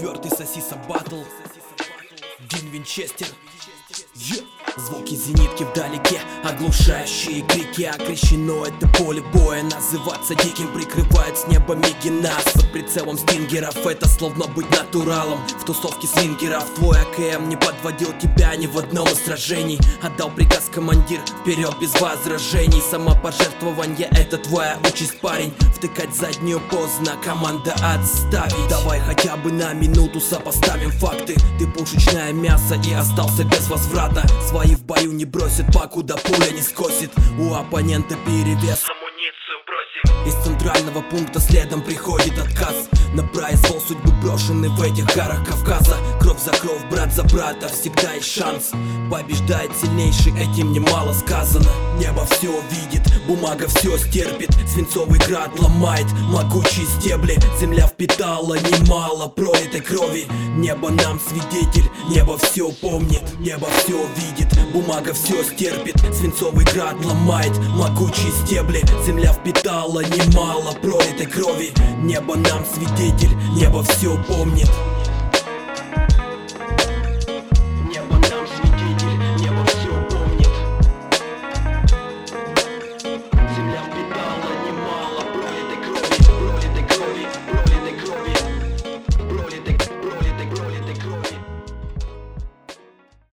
Четвертый Сосиса Батл, Дин Винчестер. Звуки зенитки вдалеке, оглушающие крики. Окрещено это поле боя, называться диким прикрывает с неба миги нас. Под прицелом стингеров это словно быть натуралом в тусовке свингеров. Твой АКМ не подводил тебя ни в одном из сражений. Отдал приказ командир, вперед без возражений. Самопожертвование это твоя участь, парень. Втыкать заднюю поздно, команда отставить. Давай хотя бы на минуту сопоставим факты. Ты пушечное мясо и остался без возврата. Свои в бою не бросят, покуда пуля не скосит. У оппонента перевес, амуницию бросим. Из центрального пункта следом приходит отказ. На произвол судьбы брошены в этих горах Кавказа. Кровь за кровь, брат за брата, всегда есть шанс. Побеждает сильнейший, этим немало сказано. Небо все видит, бумага все стерпит. Свинцовый град ломает могучие стебли. Земля впитала немало пролитой крови. Небо нам свидетель, небо все помнит. Небо все видит, бумага все стерпит. Свинцовый град ломает могучие стебли. Земля впитала немало пролитой крови. Небо нам свидетель, небо все помнит.